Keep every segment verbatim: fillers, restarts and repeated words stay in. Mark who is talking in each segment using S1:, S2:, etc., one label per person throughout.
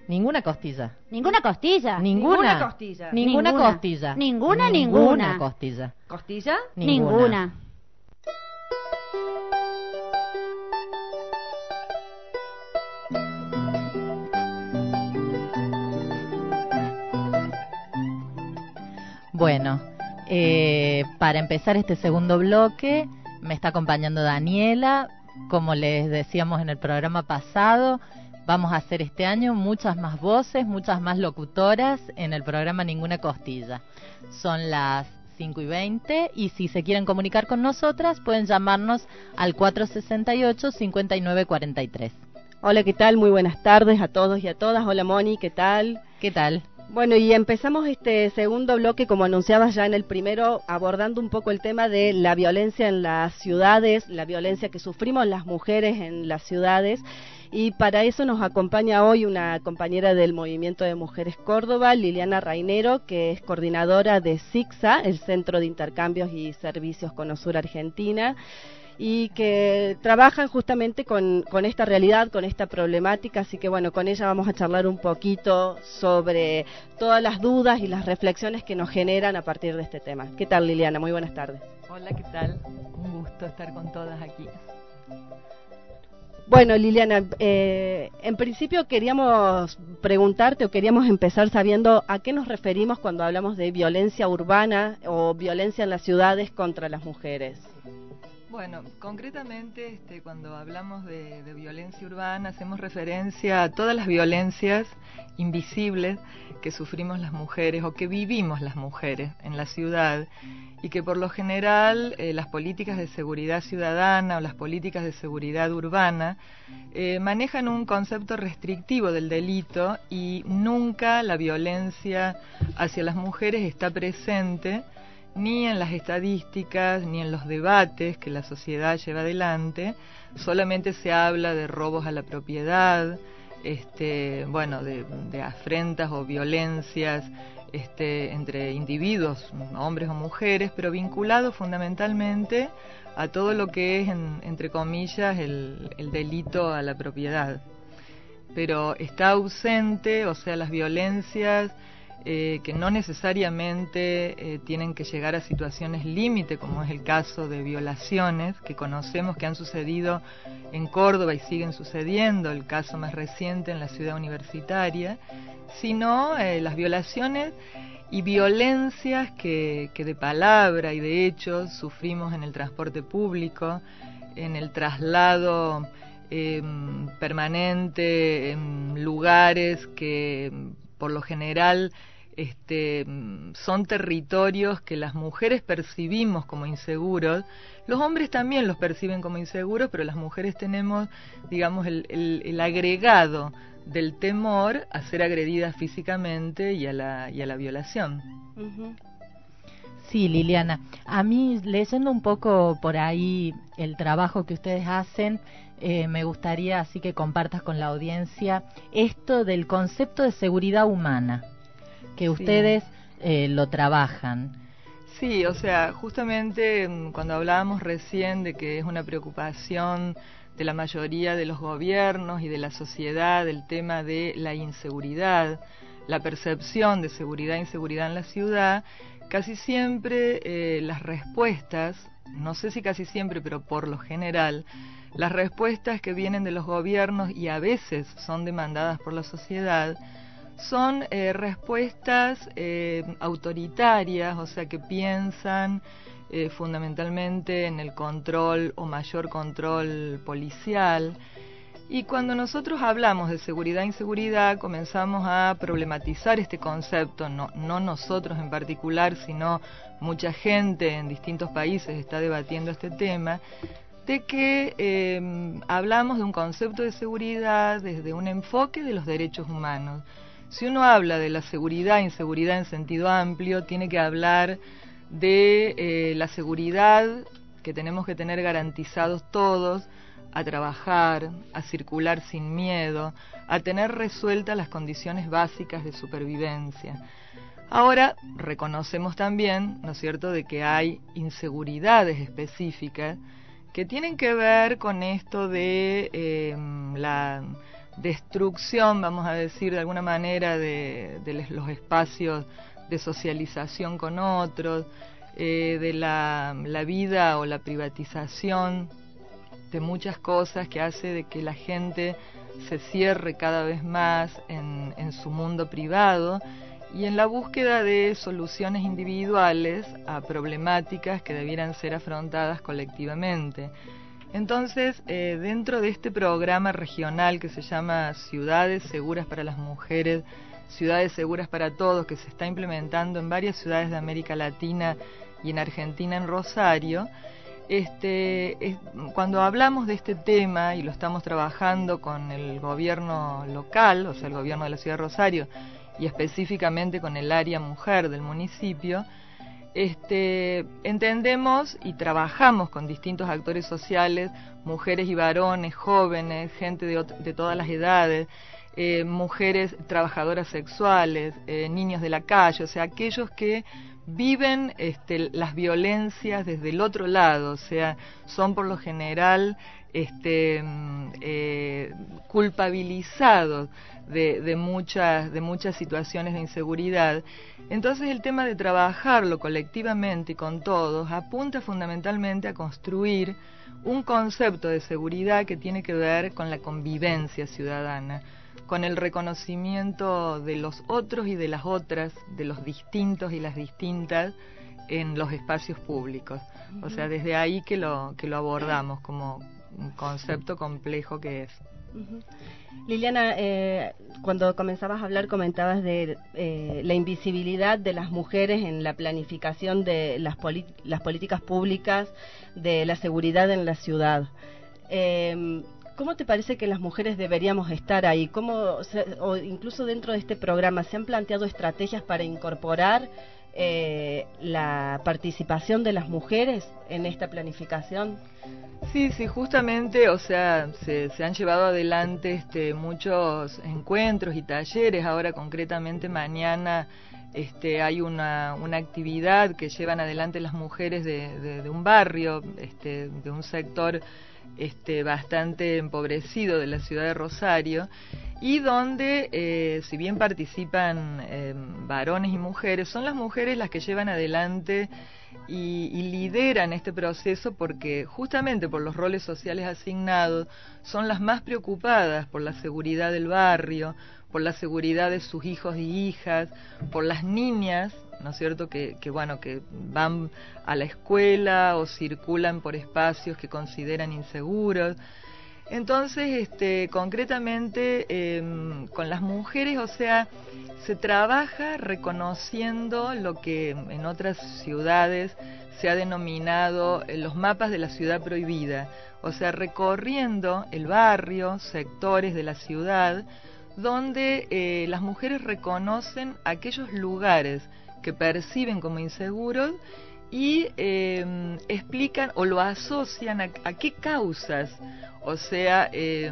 S1: Ninguna costilla.
S2: Ninguna costilla.
S1: Ninguna.
S3: Ninguna costilla.
S1: Ninguna
S2: Ninguna.
S1: costilla.
S2: Ninguna,
S1: Ninguna
S2: ninguna.
S1: costilla.
S3: ¿Costilla?
S2: Ninguna.
S1: Bueno, eh, para empezar este segundo bloque me está acompañando Daniela. Como les decíamos en el programa pasado, vamos a hacer este año muchas más voces, muchas más locutoras en el programa Ninguna Costilla. Son las cinco y veinte y si se quieren comunicar con nosotras pueden llamarnos al cuatro sesenta y ocho, cincuenta y nueve cuarenta y tres.
S4: Hola, ¿qué tal? Muy buenas tardes a todos y a todas. Hola, Moni, ¿qué tal?
S1: ¿Qué tal?
S4: Bueno, y empezamos este segundo bloque, como anunciabas ya en el primero, abordando un poco el tema de la violencia en las ciudades, la violencia que sufrimos las mujeres en las ciudades. Y para eso nos acompaña hoy una compañera del Movimiento de Mujeres Córdoba, Liliana Rainero, que es coordinadora de SICSA, el Centro de Intercambios y Servicios Conosur Argentina, y que trabajan justamente con, con esta realidad, con esta problemática. Así que bueno, con ella vamos a charlar un poquito sobre todas las dudas y las reflexiones que nos generan a partir de este tema. ¿Qué tal, Liliana? Muy buenas tardes.
S5: Hola, ¿qué tal? Un gusto estar con todas aquí.
S4: Bueno, Liliana, eh, en principio queríamos preguntarte o queríamos empezar sabiendo a qué nos referimos cuando hablamos de violencia urbana o violencia en las ciudades contra las mujeres.
S5: Bueno, concretamente este, cuando hablamos de, de violencia urbana hacemos referencia a todas las violencias invisibles que sufrimos las mujeres o que vivimos las mujeres en la ciudad y que por lo general eh, las políticas de seguridad ciudadana o las políticas de seguridad urbana eh, manejan un concepto restrictivo del delito y nunca la violencia hacia las mujeres está presente ni en las estadísticas, ni en los debates que la sociedad lleva adelante. Solamente se habla de robos a la propiedad, este, bueno, de, de afrentas o violencias este, entre individuos, hombres o mujeres, pero vinculados fundamentalmente a todo lo que es, en, entre comillas, el, el delito a la propiedad. Pero está ausente, o sea, las violencias Eh, que no necesariamente eh, tienen que llegar a situaciones límite, como es el caso de violaciones que conocemos que han sucedido en Córdoba y siguen sucediendo, el caso más reciente en la ciudad universitaria, sino eh, las violaciones y violencias que, que de palabra y de hecho sufrimos en el transporte público, en el traslado eh, permanente, en lugares que por lo general Este, son territorios que las mujeres percibimos como inseguros. Los hombres también los perciben como inseguros, pero las mujeres tenemos, digamos, el, el, el agregado del temor a ser agredidas físicamente y a la, y a la violación.
S4: Uh-huh.
S1: Sí, Liliana, a mí leyendo un poco por ahí el trabajo que ustedes hacen, eh, me gustaría así que compartas con la audiencia esto del concepto de seguridad humana, que ustedes eh, lo trabajan.
S5: Sí, o sea, justamente cuando hablábamos recién de que es una preocupación de la mayoría de los gobiernos y de la sociedad el tema de la inseguridad, la percepción de seguridad e inseguridad en la ciudad, casi siempre eh, las respuestas, no sé si casi siempre, pero por lo general, las respuestas que vienen de los gobiernos y a veces son demandadas por la sociedad, son eh, respuestas eh, autoritarias, o sea que piensan eh, fundamentalmente en el control o mayor control policial. Y cuando nosotros hablamos de seguridad e inseguridad, comenzamos a problematizar este concepto, no, no nosotros en particular, sino mucha gente en distintos países está debatiendo este tema, de que eh, hablamos de un concepto de seguridad desde un enfoque de los derechos humanos. Si uno habla de la seguridad e inseguridad en sentido amplio, tiene que hablar de eh, la seguridad que tenemos que tener garantizados todos, a trabajar, a circular sin miedo, a tener resueltas las condiciones básicas de supervivencia. Ahora, reconocemos también, ¿no es cierto?, de que hay inseguridades específicas que tienen que ver con esto de eh, la destrucción, vamos a decir de alguna manera, de, de los espacios de socialización con otros, eh, de la, la vida o la privatización de muchas cosas que hace de que la gente se cierre cada vez más en, en su mundo privado y en la búsqueda de soluciones individuales a problemáticas que debieran ser afrontadas colectivamente. Entonces, eh, dentro de este programa regional que se llama Ciudades Seguras para las Mujeres, Ciudades Seguras para Todos, que se está implementando en varias ciudades de América Latina y en Argentina, en Rosario, Este, es, cuando hablamos de este tema y lo estamos trabajando con el gobierno local, o sea, el gobierno de la ciudad de Rosario, y específicamente con el área mujer del municipio, este, entendemos y trabajamos con distintos actores sociales, mujeres y varones, jóvenes, gente de, de todas las edades, eh, mujeres trabajadoras sexuales, eh, niños de la calle, o sea, aquellos que viven este, las violencias desde el otro lado, o sea, son por lo general este, eh, culpabilizados de, de, muchas, de muchas situaciones de inseguridad. Entonces el tema de trabajarlo colectivamente y con todos apunta fundamentalmente a construir un concepto de seguridad que tiene que ver con la convivencia ciudadana, con el reconocimiento de los otros y de las otras, de los distintos y las distintas en los espacios públicos. Uh-huh. O sea, desde ahí que lo, que lo abordamos como un concepto complejo que es.
S4: Uh-huh. Liliana, eh, cuando comenzabas a hablar comentabas de eh, la invisibilidad de las mujeres en la planificación de las, las políticas públicas de la seguridad en la ciudad. Eh, ¿Cómo te parece que las mujeres deberíamos estar ahí? ¿Cómo, o, sea, o incluso dentro de este programa, se han planteado estrategias para incorporar eh, la participación de las mujeres en esta planificación?
S5: Sí, sí, justamente, o sea, se, se han llevado adelante este, muchos encuentros y talleres. Ahora, concretamente, mañana este, hay una, una actividad que llevan adelante las mujeres de, de, de un barrio, este, de un sector Este, bastante empobrecido de la ciudad de Rosario, y donde eh, si bien participan eh, varones y mujeres, son las mujeres las que llevan adelante y, y lideran este proceso, porque justamente por los roles sociales asignados son las más preocupadas por la seguridad del barrio, por la seguridad de sus hijos y hijas, por las niñas, ¿no es cierto?, que, que bueno, que van a la escuela o circulan por espacios que consideran inseguros. Entonces, este, concretamente, eh, con las mujeres, o sea, se trabaja reconociendo lo que en otras ciudades se ha denominado eh, los mapas de la ciudad prohibida, o sea, recorriendo el barrio, sectores de la ciudad, donde eh, las mujeres reconocen aquellos lugares que perciben como inseguros y eh, explican o lo asocian a, a qué causas, o sea, eh,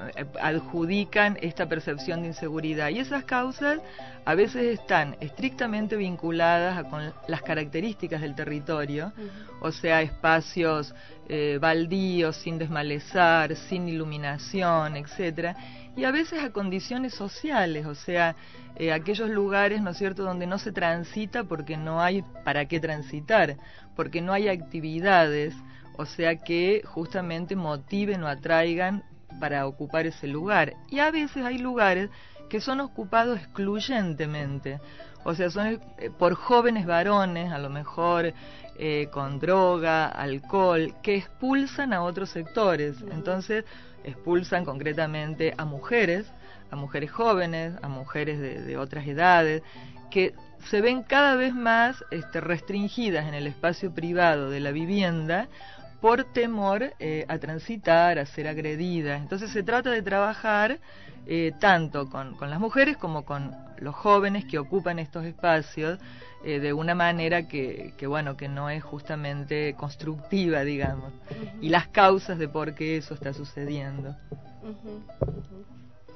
S5: adjudican esta percepción de inseguridad. Y esas causas a veces están estrictamente vinculadas a, con las características del territorio, uh-huh. O sea, espacios eh, baldíos, sin desmalezar, sin iluminación, etcétera, y a veces a condiciones sociales, o sea, eh, aquellos lugares, ¿no es cierto?, donde no se transita porque no hay para qué transitar, porque no hay actividades, o sea, que justamente motiven o atraigan para ocupar ese lugar. Y a veces hay lugares que son ocupados excluyentemente, o sea, son eh, por jóvenes varones, a lo mejor eh, con droga, alcohol, que expulsan a otros sectores. Entonces, expulsan concretamente a mujeres, a mujeres jóvenes, a mujeres de, de otras edades, que se ven cada vez más este, restringidas en el espacio privado de la vivienda por temor eh, a transitar, a ser agredidas. Entonces se trata de trabajar eh, tanto con, con las mujeres como con los jóvenes que ocupan estos espacios eh, de una manera que, que, bueno, que no es justamente constructiva, digamos, uh-huh. Y las causas de por qué eso está sucediendo.
S1: Uh-huh. Uh-huh.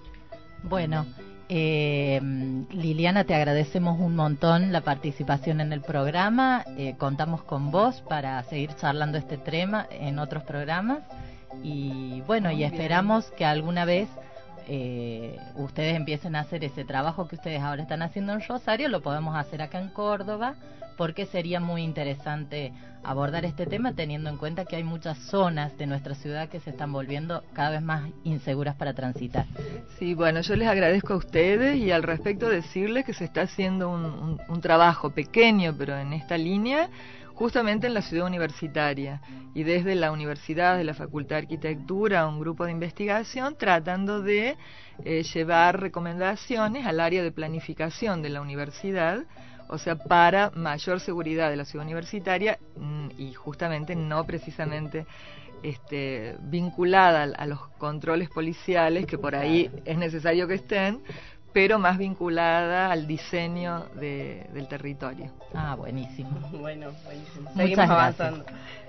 S1: Bueno, eh, Liliana, te agradecemos un montón la participación en el programa. Eh, contamos con vos para seguir charlando este tema en otros programas. Y bueno, Muy y esperamos bien. que alguna vez eh, ustedes empiecen a hacer ese trabajo que ustedes ahora están haciendo en Rosario, lo podemos hacer acá en Córdoba, porque sería muy interesante abordar este tema teniendo en cuenta que hay muchas zonas de nuestra ciudad que se están volviendo cada vez más inseguras para transitar.
S5: Sí, bueno, yo les agradezco a ustedes y al respecto decirles que se está haciendo un, un, un trabajo pequeño, pero en esta línea, justamente en la ciudad universitaria, y desde la universidad, de la Facultad de Arquitectura, un grupo de investigación tratando de eh, llevar recomendaciones al área de planificación de la universidad, o sea, para mayor seguridad de la ciudad universitaria y justamente no precisamente este, vinculada a los controles policiales, que por ahí es necesario que estén, pero más vinculada al diseño de, del territorio.
S1: Ah, buenísimo.
S4: Bueno, buenísimo.
S1: Muchas
S4: Seguimos
S1: gracias.
S4: avanzando.